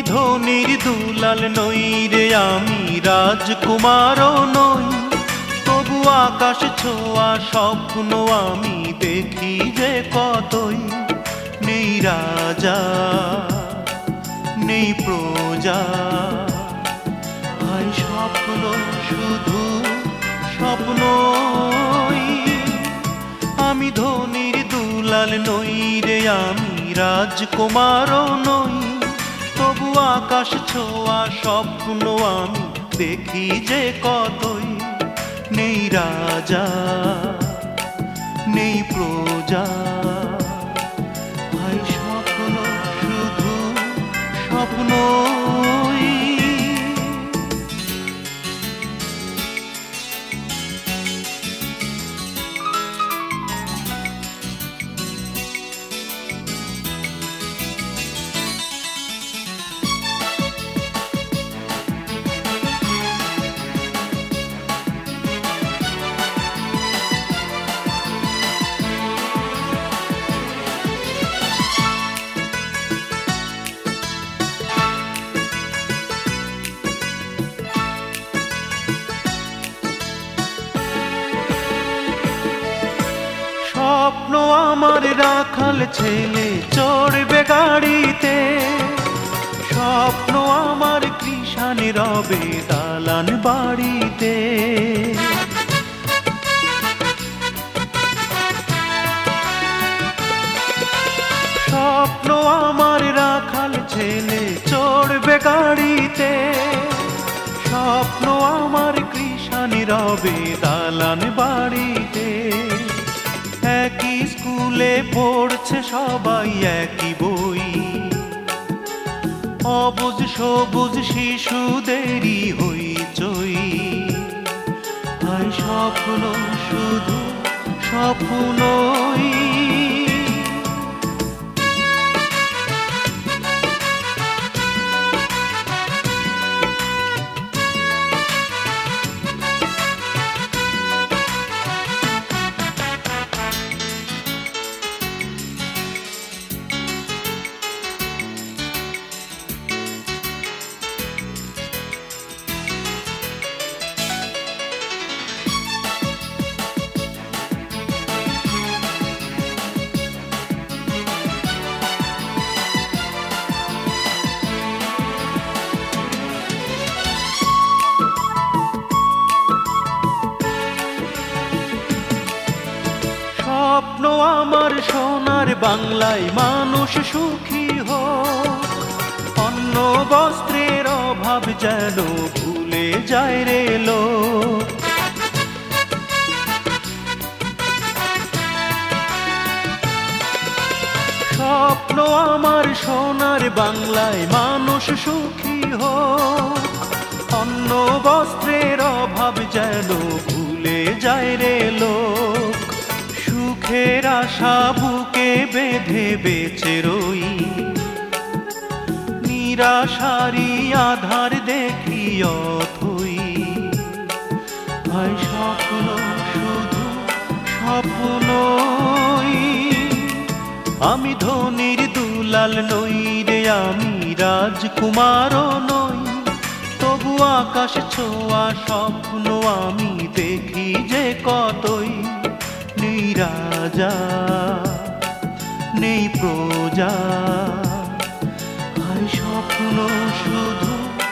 ধনির দুলাল নই রে আমি রাজকুমারও নই, তবু আকাশ ছোঁয়া স্বপ্ন আমি দেখি যে কতই। নেই রাজা নেই প্রজা, ভাই স্বপ্ন শুধু স্বপ্নই। আমি ধনির দুলাল নই রে আমি রাজকুমারও নই, তবু আকাশ ছোঁয়া স্বপ্ন আমি দেখি যে কতই। নেই রাজা নেই প্রজা, ভাই স্বপ্ন শুধু স্বপ্নই। স্বপ্ন আমার রাখাল ছেলে চড়বে গাড়িতে, স্বপ্ন আমার কৃষাণে রবে দালান বাড়িতে। স্বপ্ন আমার রাখাল ছেলে চড়বে গাড়িতে, স্বপ্ন আমার কৃষাণে রবে দালান বাড়িতে। একই স্কুলে পড়ছে সবাই একই বই, অবুঝ সবুজ শিশুদেরই হইচই। ভাই স্বপ্ন শুধু স্বপ্নই। স্বপ্ন আমার সোনার বাংলায় মানুষ সুখী হোক, অন্ন বস্ত্রের অভাব যেন ভুলে যায় রে লোক। স্বপ্ন আমার সোনার বাংলায় মানুষ সুখী হোক, অন্ন বস্ত্রের অভাব যেন ভুলে যায় রে লোক। সুখের আশা বুকে বেঁধে বেঁচে রই, নিরাশারি আধার দেখি অথই। ভাই স্বপ্ন শুধু স্বপ্নই। আমি ধনির দুলাল নই রে আমি রাজকুমারও নই, তবু আকাশ ছোঁয়া স্বপ্ন আমি দেখি যে কতই। নেই রাজা নেই প্রজা, ভাই স্বপ্ন শুধু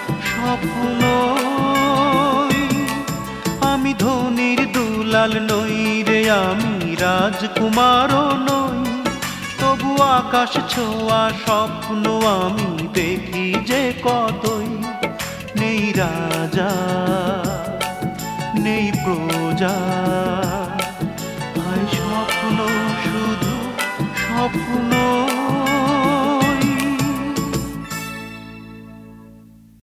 স্বপ্নই। আমি ধনির দুলাল নই রে আমি রাজকুমারও নই, তবু আকাশ ছোঁয়া স্বপ্ন আমি দেখি যে কতই। নেই রাজা নেই প্রজা, ভাই স্বপ্ন শুধু স্বপ্ন।